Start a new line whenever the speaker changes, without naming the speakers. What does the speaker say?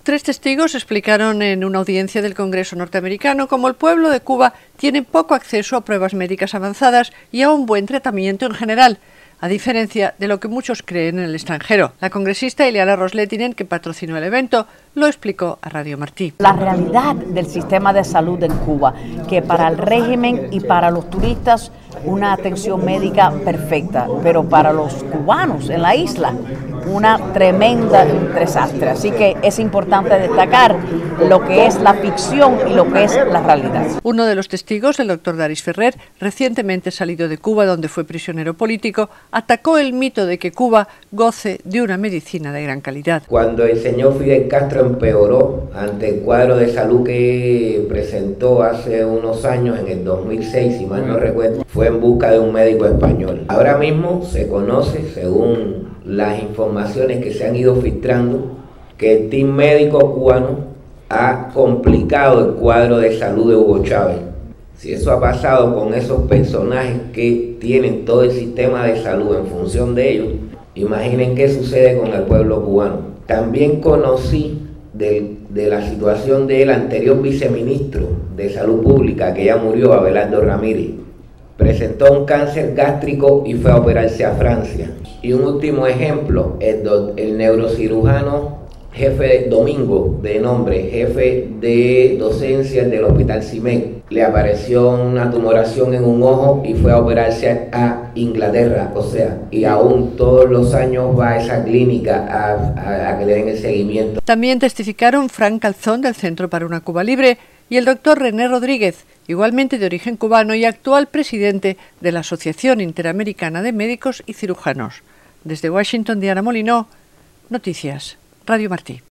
tres testigos explicaron en una audiencia del Congreso norteamericano cómo el pueblo de Cuba tiene poco acceso a pruebas médicas avanzadas y a un buen tratamiento en general, a diferencia de lo que muchos creen en el extranjero. La congresista Ileana Ros-Lehtinen, que patrocinó el evento, lo explicó a Radio Martí.
La realidad del sistema de salud en Cuba, que para el régimen y para los turistas una atención médica perfecta, pero para los cubanos en la isla una tremenda desastre. Así que es importante destacar lo que es la ficción y lo que es la realidad.
Uno de los testigos, el doctor Daris Ferrer, recientemente salido de Cuba, donde fue prisionero político, atacó el mito de que Cuba goce de una medicina de gran calidad.
Cuando el señor Fidel Castro empeoró ante el cuadro de salud que presentó hace unos años, en el 2006, si mal no recuerdo, fue en busca de un médico español. Ahora mismo se conoce, según las informaciones que se han ido filtrando, que el team médico cubano ha complicado el cuadro de salud de Hugo Chávez. Si eso ha pasado con esos personajes que tienen todo el sistema de salud en función de ellos, imaginen qué sucede con el pueblo cubano. También conocí de la situación del anterior viceministro de Salud Pública, que ya murió, Abelardo Ramírez. Presentó un cáncer gástrico y fue a operarse a Francia. Y un último ejemplo, el neurocirujano jefe Domingo, de nombre, jefe de docencia del Hospital CIMEC, le apareció una tumoración en un ojo y fue a operarse a Inglaterra, y aún todos los años va a esa clínica a que le den el seguimiento.
También testificaron Frank Calzón, del Centro para una Cuba Libre, y el doctor René Rodríguez, igualmente de origen cubano y actual presidente de la Asociación Interamericana de Médicos y Cirujanos. Desde Washington, Diana Molinó, Noticias, Radio Martí.